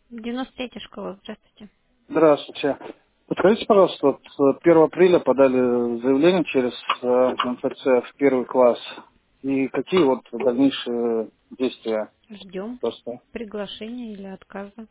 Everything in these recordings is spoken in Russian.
93-я школа, здравствуйте. Здравствуйте. Подскажите, пожалуйста, вот 1 апреля подали заявление через МФЦ в первый класс. И какие вот дальнейшие действия? Ждем Просто. приглашения или отказа.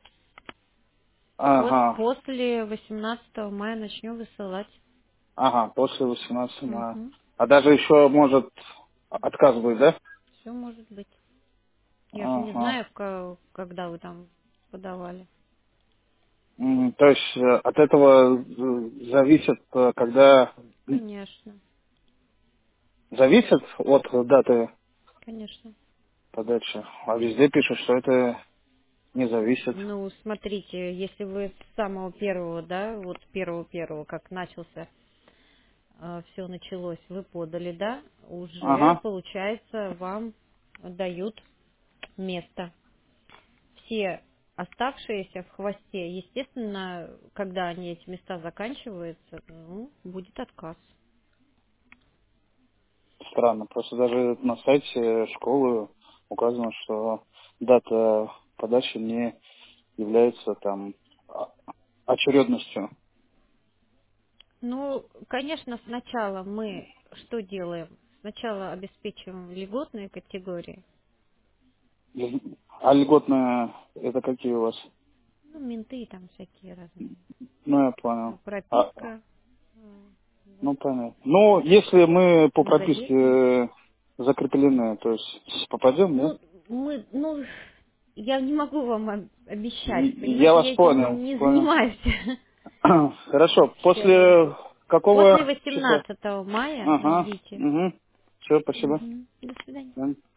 Ага, После 18 мая начнем высылать. ага, после 18 мая. Угу. А даже еще, может, отказ будет, да? Все может быть. Я же не Ага. знаю, когда вы там подавали. То есть от этого зависит, когда... Конечно, Зависит от даты конечно. подачи. А везде пишут, что это не зависит. Ну, смотрите, если вы с самого первого, да, вот с первого, как начался, все началось, вы подали, да, уже, Ага. получается, вам дают место. Все оставшиеся в хвосте, естественно, когда они эти места заканчиваются, ну, будет отказ. Странно. Просто даже на сайте школы указано, что дата подачи не является там очередностью. Ну, конечно, сначала мы что делаем? Сначала обеспечиваем льготные категории. А льготная это какие у вас? Ну, менты там всякие разные. Ну, я понял. Прописка, вот, Ну, понятно. Ну, если мы по многодетные. прописке закреплены, то есть попадем, да? Ну, я не могу вам обещать, Я понимаете, вас я понял. этим не Понял. занимаюсь. Хорошо. Сейчас. После После какого числа? 18 мая Ага. ждите. Угу. Все, спасибо. Мгм. До свидания. Да.